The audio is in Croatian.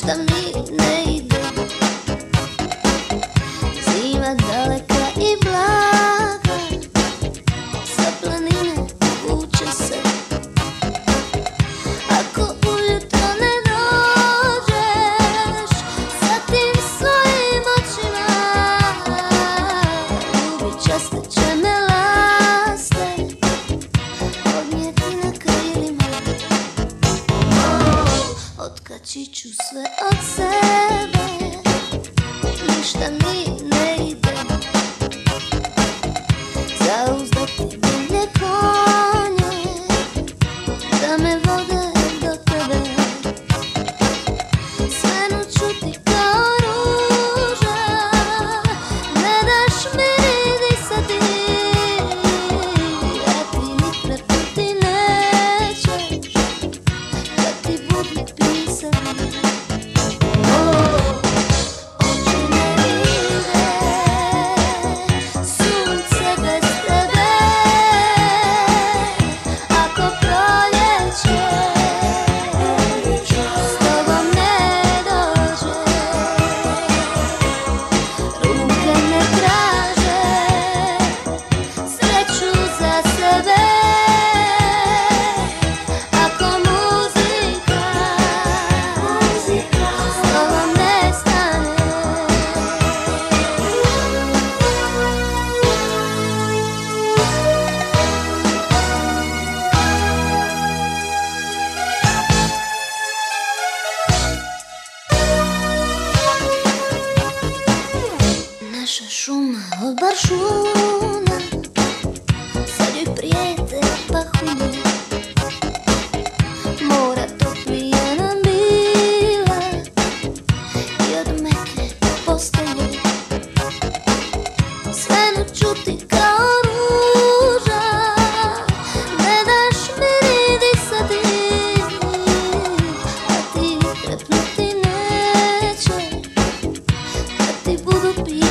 ništa mi ne ide. Zima daleka i blaga, sa planine vuče se. Ako ujutro ne dođeš sa tim svojim očima, ljubi časte će me laste odnijeti na krilima. Otkačit ću sve od sebe, ništa mi ne ide. Zauzdati divlje konje da me vode do tebe. Svenu čuti kao ruža, ne daš mi disati, a ti ni prepiti nećeš kad ti budu pisati. Oči ne vide sunce bez tebe, ako proljeće s tobom ne dođe. Ruke ne traže sreću za sebe, ako muzika s tobom ne stane. Naša šuma od baršuna, sad joj prijete pahulje. Mora toplije nam bila i od meke postelje. Svenu čuti kao ruža, ne daš mi ni disati, a ti trepnuti neće kad ti budu pisati.